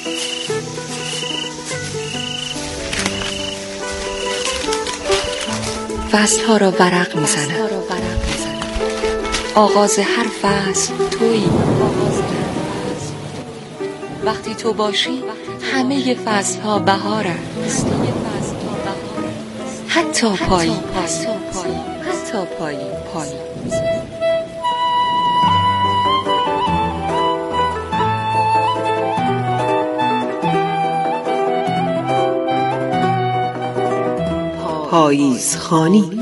فصلها را ورق میزنم، آغاز هر فصل تویی. وقتی تو باشی همه فصلها بهار است، حتی پاییز. پاییزخوانی.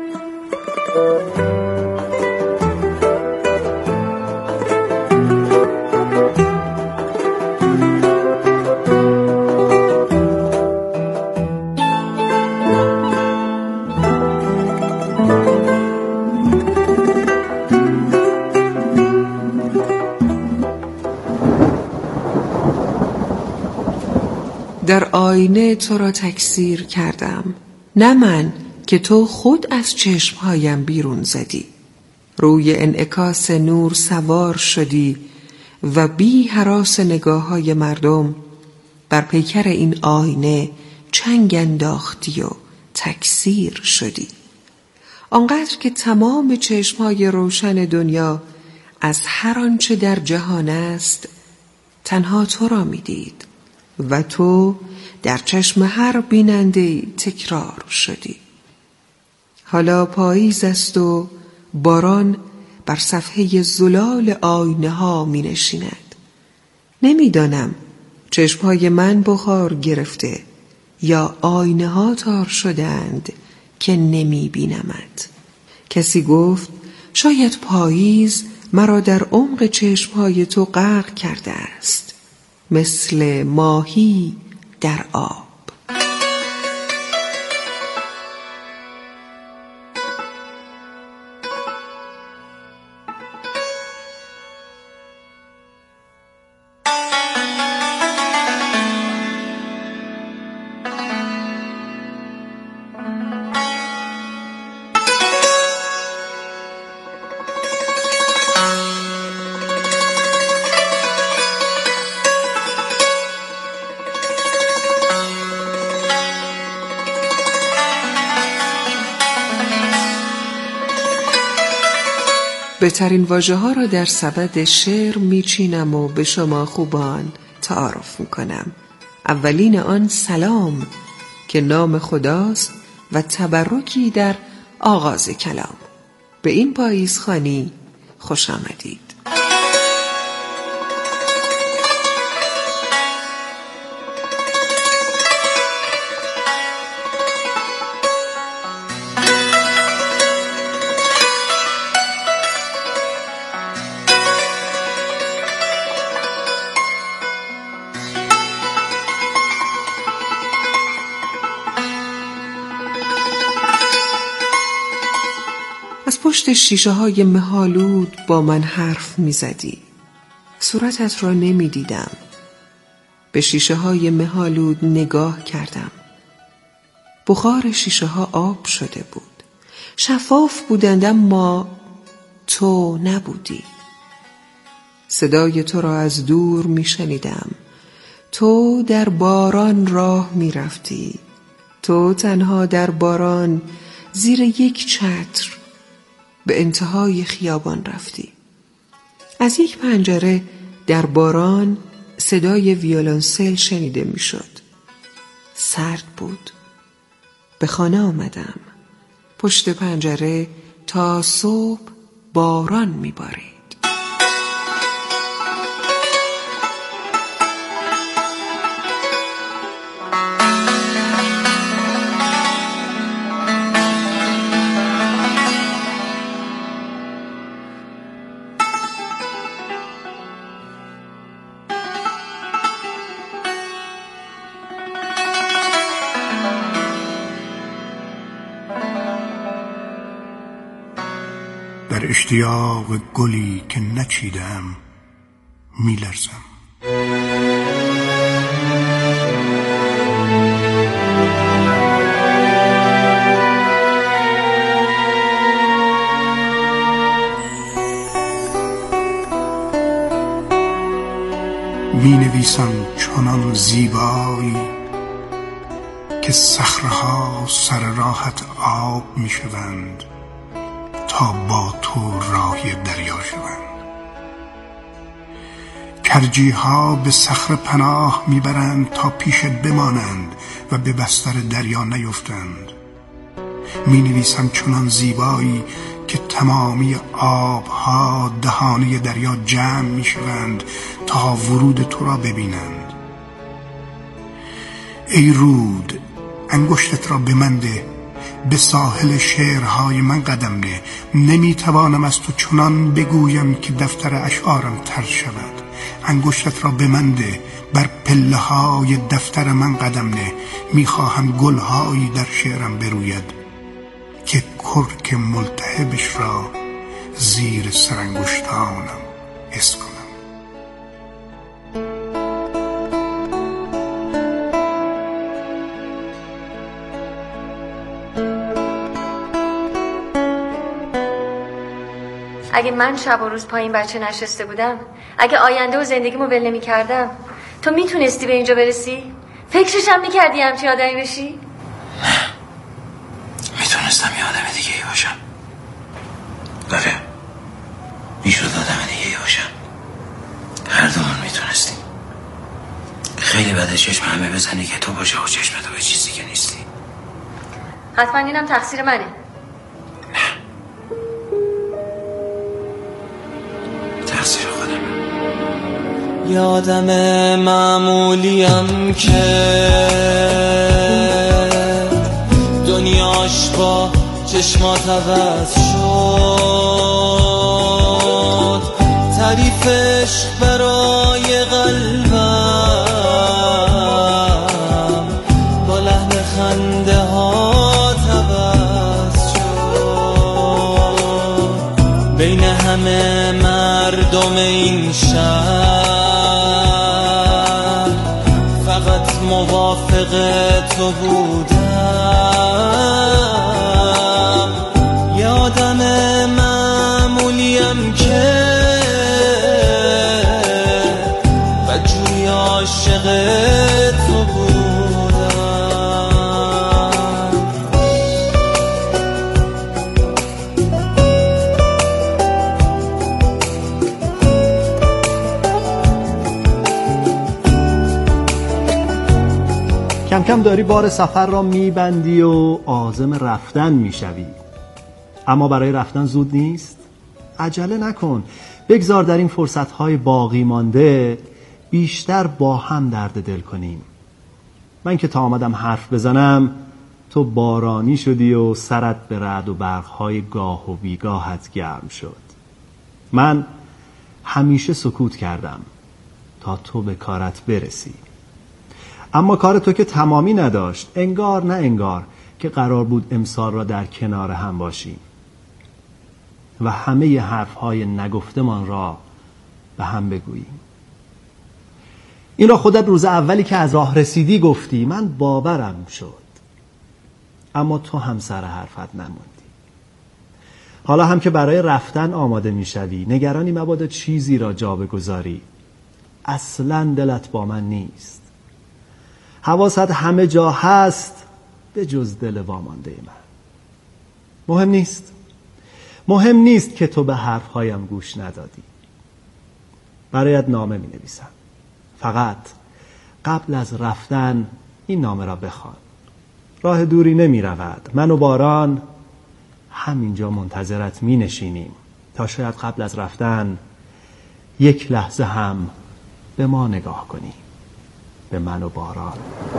در آینه تو را تکثیر کردم، نه من که تو خود از چشمهایم بیرون زدی. روی انعکاس نور سوار شدی و بی هراس نگاه های مردم بر پیکر این آینه چنگ انداختی و تکثیر شدی. آنقدر که تمام چشمهای روشن دنیا از هر آنچه در جهان است تنها تو را می دید و تو در چشم هر بیننده تکرار شدی. حالا پاییز است و باران بر صفحه زلال آینه ها می نشیند. نمی دانم چشمهای من بخار گرفته یا آینه ها تار شدند که نمی بینمت. کسی گفت شاید پاییز مرا در عمق چشمهای تو غرق کرده است، مثل ماهی در آب. بهترین واژه‌ها را در سبد شعر میچینم و به شما خوبان تعارف میکنم. اولین آن سلام که نام خداست و تبرکی در آغاز کلام. به این پاییزخوانی خوش آمدید. از پشت شیشه های مه‌آلود با من حرف می زدی. صورتت را نمی دیدم. به شیشه های مه‌آلود نگاه کردم. بخار شیشه ها آب شده بود. شفاف بودند اما تو نبودی. صدای تو را از دور می شنیدم. تو در باران راه می رفتی. تو تنها در باران زیر یک چتر به انتهای خیابان رفتی. از یک پنجره در باران صدای ویولنسل شنیده می شد. سرد بود. به خانه آمدم. پشت پنجره تا صبح باران می بارید. در اشتیاق گلی که نچیدم میلرزم. می نویسم چنان زیبایی که صخره‌ها سر راهت آب میشوند تا با تو راهی دریا شوند. کرجی‌ها به صخره پناه میبرند تا پیشت بمانند و به بستر دریا نیفتند. مینویسم چنان زیبایی که تمامی آبها دهانه دریا جمع میشوند تا ورود تو را ببینند. ای رود، انگشتت را به من ده، به ساحل شعرهای من قدم نه. نمیتوانم از تو چنان بگویم که دفتر اشعارم تر شود. انگشتت را به من ده، بر پله های دفتر من قدم نه. میخواهم گلهایی در شعرم بروید که کرک ملتهبش را زیر سرانگشتانم حس کنم. اگه من شب و روز پایین بچه نشسته بودم، اگه آینده و زندگیمو ول نمی کردم، تو میتونستی به اینجا برسی؟ فکرش هم میکردی همچین آدمی بشی؟ نه، میتونستم یه آدم دیگه ای باشم. آره، میشد آدم دیگه ای باشم. هر دومون میتونستیم. خیلی بده چشم همه بزنی که تو باشه و چشم تو به چیزی که نیستی. حتما اینم تقصیر منه. تقصیر خودمه. یه آدم معمولیم که دنیاش با چشمات عوض شد. تعریفش برای قلبم با لحن خنده ها عوض شد. بین همه مردم این شهر فقط موافق تو بودم. یه آدم معمولیم که بدجوری عاشق تو بودم. کم کم داری بار سفر را میبندی و عازم رفتن میشوی. اما برای رفتن زود نیست. عجله نکن. بگذار در این فرصتهای باقی مانده بیشتر با هم درد دل کنیم. من که تا آمدم حرف بزنم تو بارانی شدی و سرت به رعد و برقهای گاه و بیگاهت گرم شد. من همیشه سکوت کردم تا تو به کارت برسی. اما کار تو که تمامی نداشت. انگار نه انگار که قرار بود امسال را در کنار هم باشیم و همه ی حرفهای نگفتمان را به هم بگوییم. این را خودت روز اولی که از راه رسیدی گفتی. من باورم شد. اما تو هم سر حرفت نموندی. حالا هم که برای رفتن آماده میشوی نگرانی مبادا چیزی را جا بگذاری. اصلا دلت با من نیست. حواست همه جا هست به جز دل وامانده من. مهم نیست که تو به حرفهایم گوش ندادی. برایت نامه می نویسم. فقط قبل از رفتن این نامه را بخوان. راه دوری نمی رود. من و باران همینجا منتظرت می نشینیم تا شاید قبل از رفتن یک لحظه هم به ما نگاه کنی. به من و باران.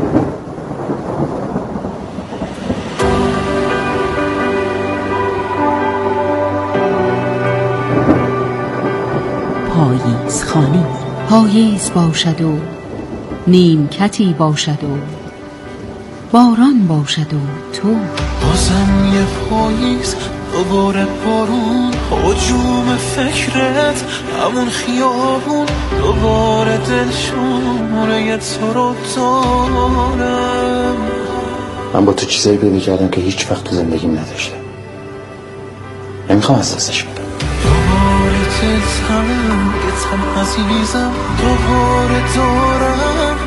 پاییز خانی. پاییز باشد و نیمکتی باشد و باران باشد و تو. بازم یه پاییز دوباره بارون، هجوم فکرت همون خیابون، دوباره دلشوره تو رو دارم. من با تو چیزایی پیدا کردم که هیچ وقت تو زندگیم نداشتم. نمیخوام از دستش بدم. دوباره دلتم عزیزم، دوباره دارم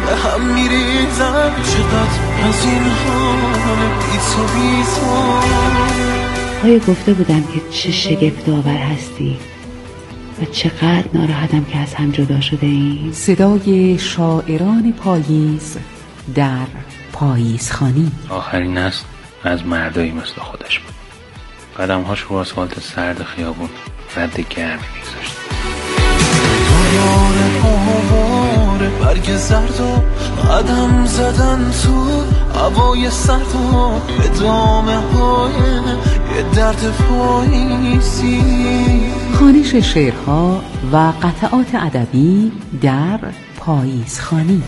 میریزم، چقدر از این حال بی تو آیا گفته بودم که چه شگفت‌آور هستی و چقدر ناراحتم که از هم جدا شده ایم؟ صدای شاعران پاییز در پاییزخوانی. آخرین نسل از مردایی مثل خودش بود. قدم‌هاش رو آسفالت سرد خیابون رد گرمی می‌گذاشت. آواره برگ زرد و قدم زدن تو هوای سرد و ادامه های یه درد پاییزی. خوانش شعرها و قطعات ادبی در پاییزخوانی.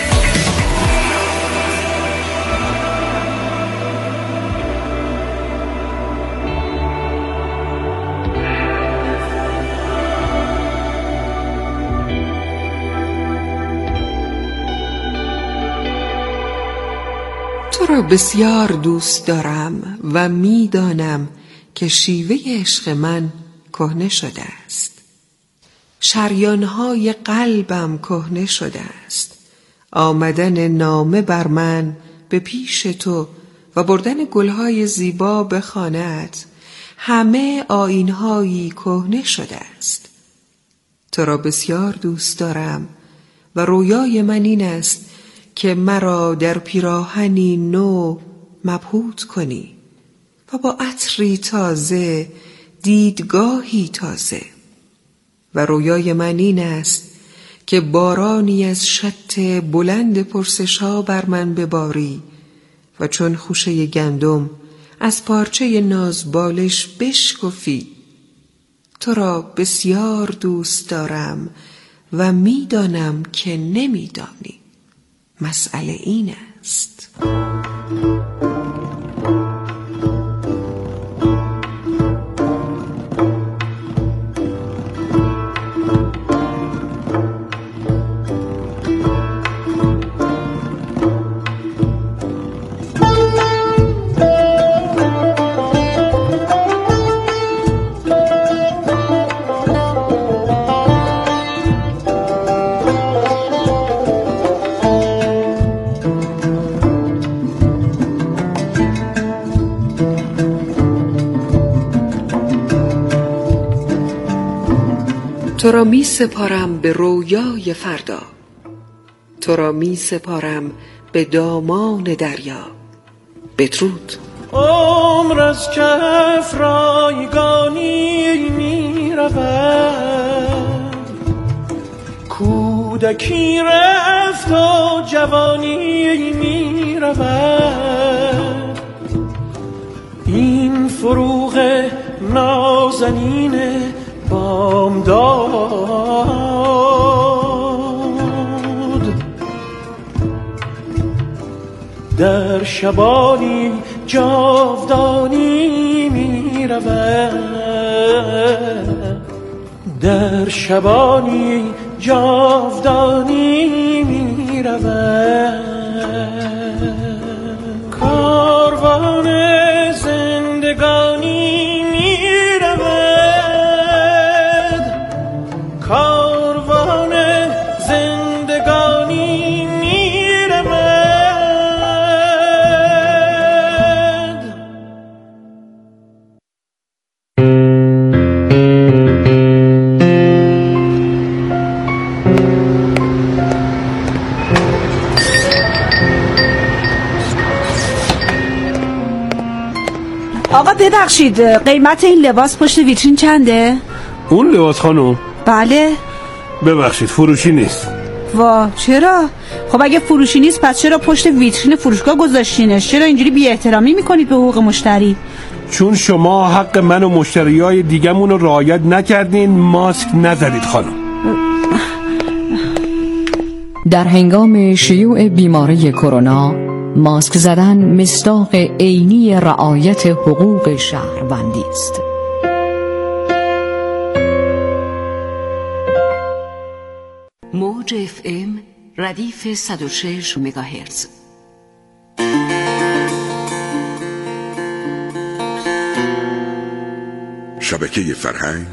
تو را بسیار دوست دارم و میدانم که شیوه عشق من کهنه شده است. شریانهای قلبم کهنه شده است. آمدن نامه بر من به پیش تو و بردن گلهای زیبا به خانه‌ات، همه آیین‌هایی کهنه شده است. تو را بسیار دوست دارم و رویای من این است که مرا در پیراهنی نو مبهوت کنی و با عطری تازه، دیدگاهی تازه. و رویای من این است که بارانی از شط بلند پرسش‌ها بر من بباری و چون خوشه گندم از پارچه نازبالش بشکفی. تو را بسیار دوست دارم و میدانم که نمیدانی. مسئله این است. تو را می سپارم به رویای فردا، تو را می سپارم به دامان دریا. بدرود. عمر از کف رایگانی می رود، کودکی رفت و جوانی می رود. این فروغ نازنین بامداد در شبانی جاودانی می رود، در شبانی جاودانی می رود. کاروان زندگانی می رود، کاروان زندگانی می رود. آقا ببخشید، قیمت این لباس پشت ویترین چنده؟ اون لباس خانم؟ بله. ببخشید فروشی نیست. وا چرا؟ خب اگه فروشی نیست پس چرا پشت ویترین فروشگاه گذاشتینش؟ چرا اینجوری بی احترامی میکنید به حقوق مشتری؟ چون شما حق من و مشتریای دیگمون رو رعایت نکردین، ماسک نزدید خانم. در هنگام شیوع بیماری کرونا، ماسک زدن مصداق عینی رعایت حقوق شهروندی است. موج FM ردیف 106 مگاهرتز. شبکه فرهنگ،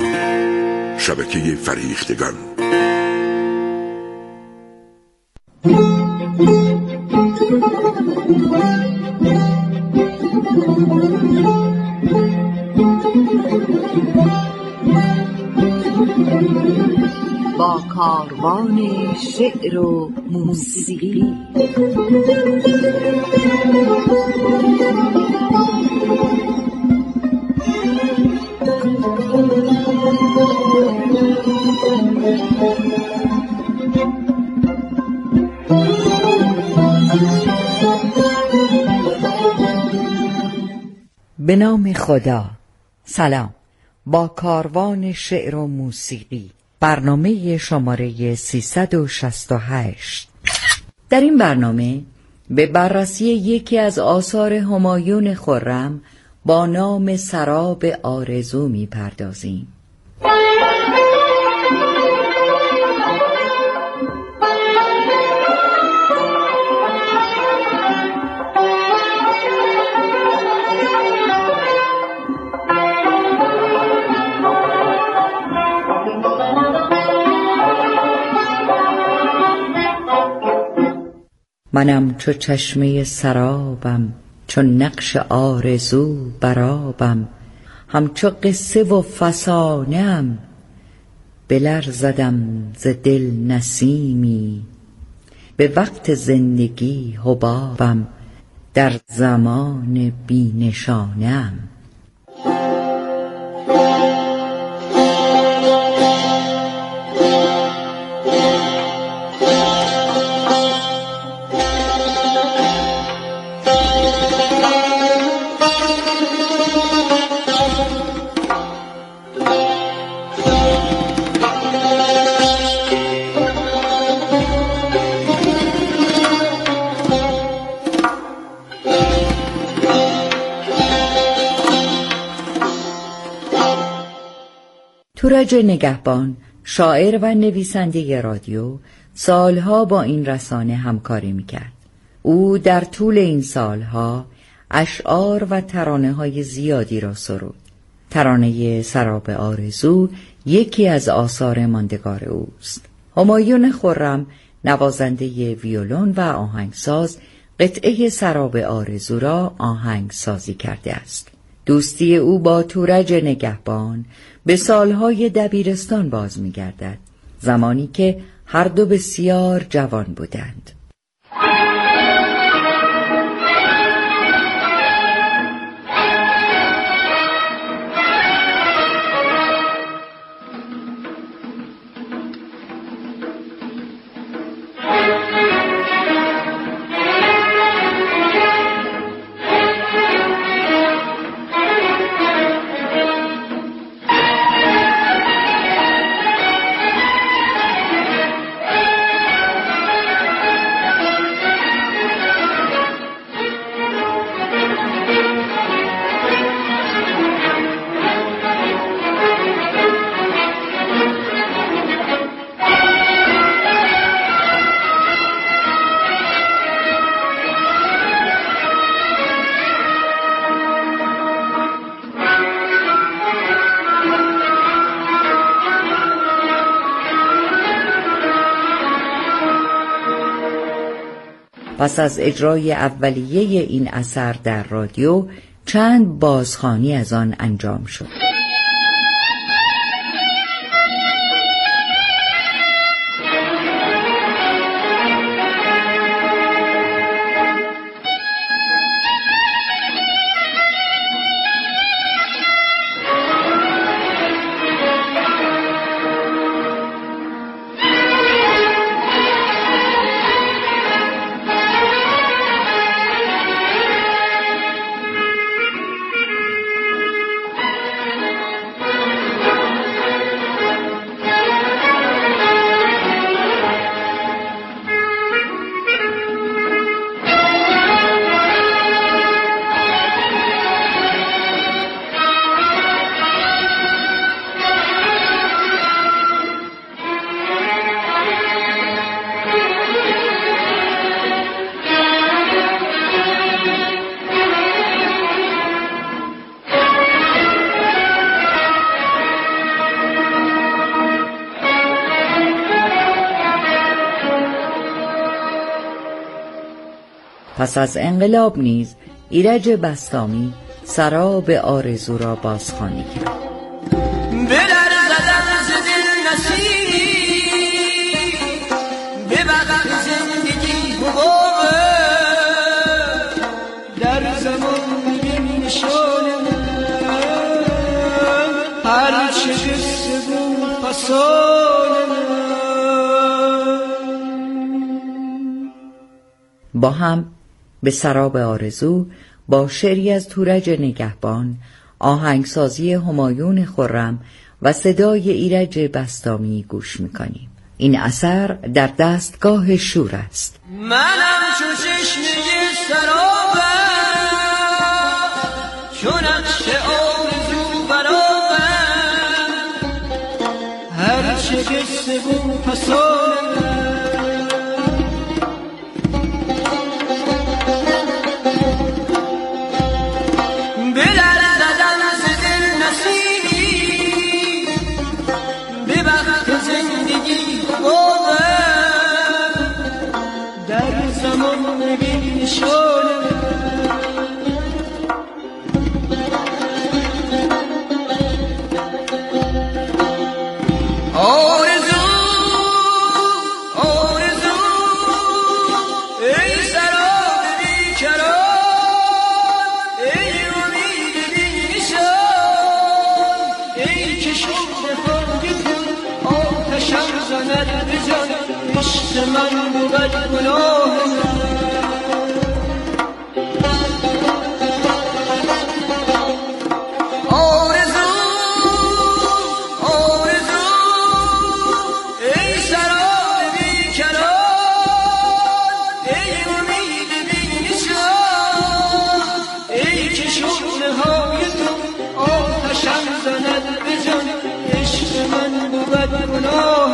شبکه فریختگان. با کاروان شعر و موسیقی. به نام خدا. سلام. با کاروان شعر و موسیقی، برنامه شماره 368. در این برنامه به بررسی یکی از آثار همایون خرم با نام سراب آرزو می پردازیم. منم چو چشمه سرابم، چو نقش آرزو برابم، همچو قصه و فسانه‌ام، بلرزدم ز دل نسیمی، به وقت زندگی حبابم، در زمان بی نشانه‌ام. تورج نگهبان، شاعر و نویسنده رادیو، سالها با این رسانه همکاری میکرد. او در طول این سالها اشعار و ترانه‌های زیادی را سرود. ترانه سراب آرزو یکی از آثار ماندگار اوست. همایون خرم، نوازنده ویولون و آهنگساز، قطعه سراب آرزو را آهنگسازی کرده است. دوستی او با تورج نگهبان به سالهای دبیرستان باز می‌گردد، زمانی که هر دو بسیار جوان بودند. پس از اجرای اولیه این اثر در رادیو، چند بازخوانی از آن انجام شد. پس از انقلاب نیز ایرج بسطامی سراب آرزو را بازخوانی کرد. با هم به سراب آرزو با شعری از تورج نگهبان، آهنگسازی همایون خرم و صدای ایرج بسطامی گوش میکنیم. این اثر در دستگاه شور است. منم چو چشمه سرابم، چو نقش آرزو برابم، هر چه قصه بود پسانم. من بود گناه آرزو آرزو ای سراب بیکران، ای امید بی نشان، ای که شعله های تو آتشم زند به جان. عشق من بود گناه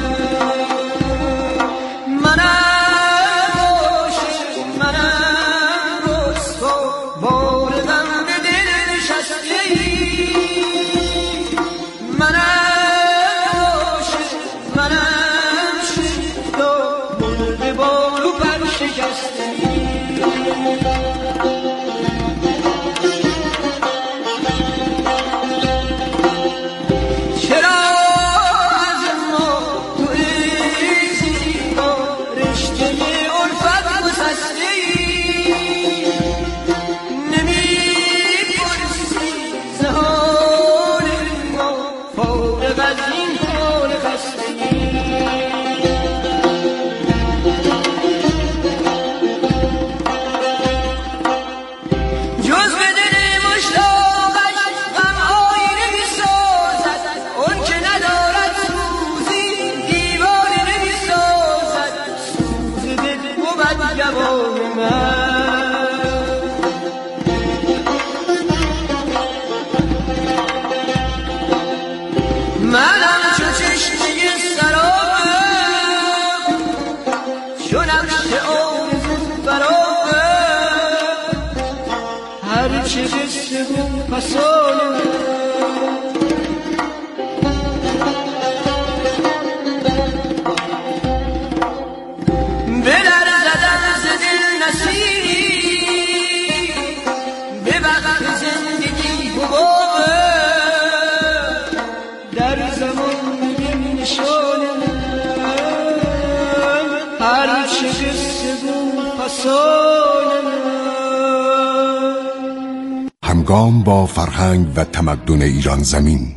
همگام با فرهنگ و تمدن ایران زمین.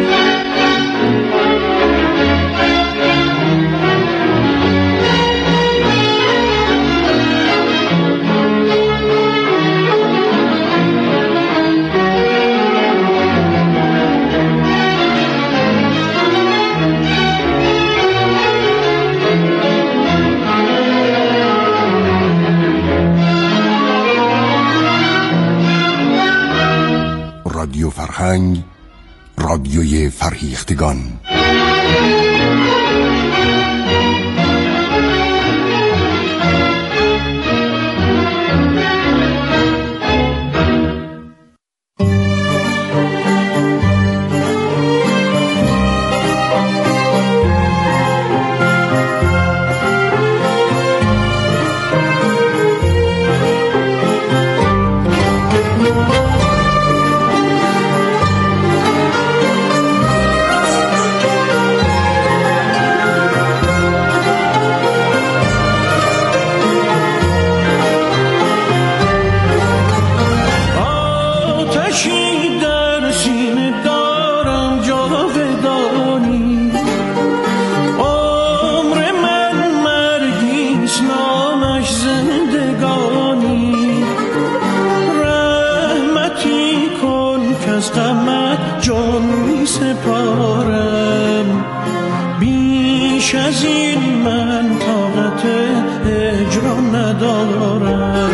رادیو فرهنگ، رادیوی فرهیختگان. زندگانی، رحمتی کن که از غمت جان می سپارم، بیش از این من طاقت هجران ندارم.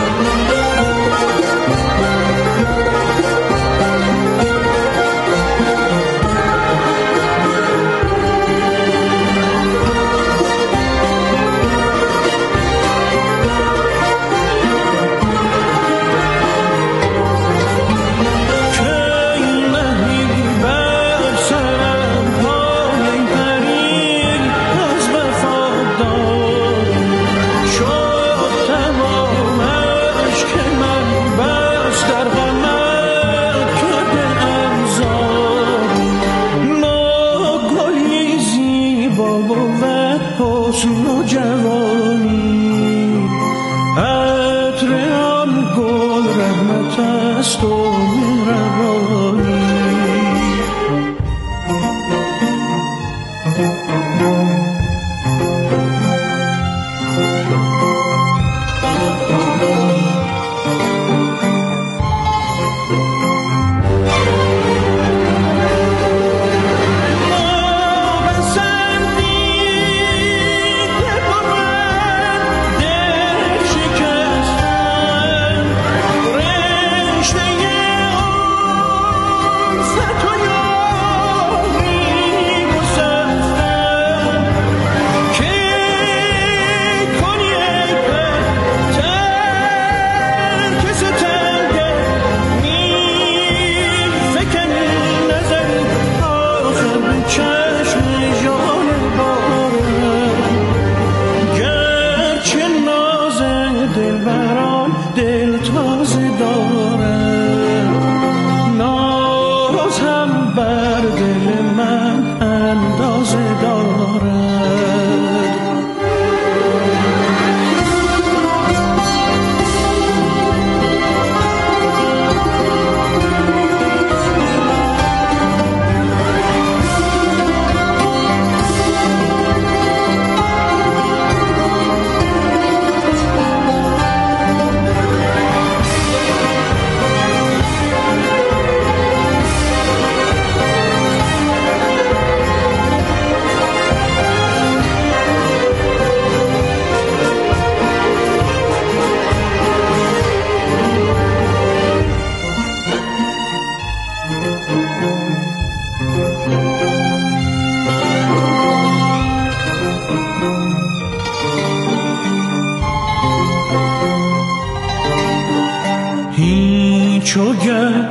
چوگر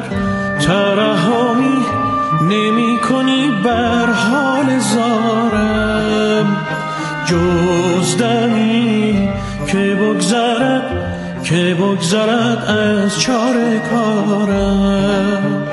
ترحمی نمی کنی بر حال زارم، جز دمی که بگذرد از چاره کارم.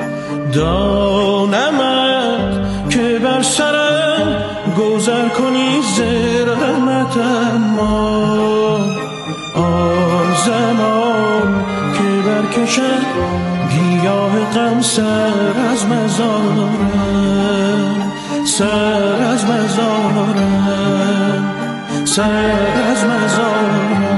دانمت که بر سرم گذر کنی زرمت، اما آن زمان که برکشد گیاه غم سر از مزارم، سر از مزارم، سر از مزارم.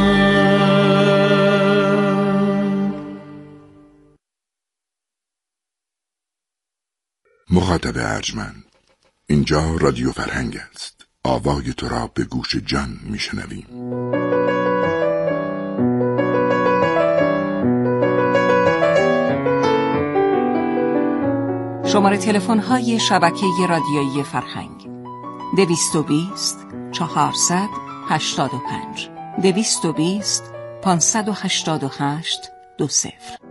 مخاطب ارجمند، اینجا رادیو فرهنگ است. آوای تو را به گوش جان میشنویم. شماره تلفن های شبکه رادیویی فرهنگ 220 400 85 220 588 20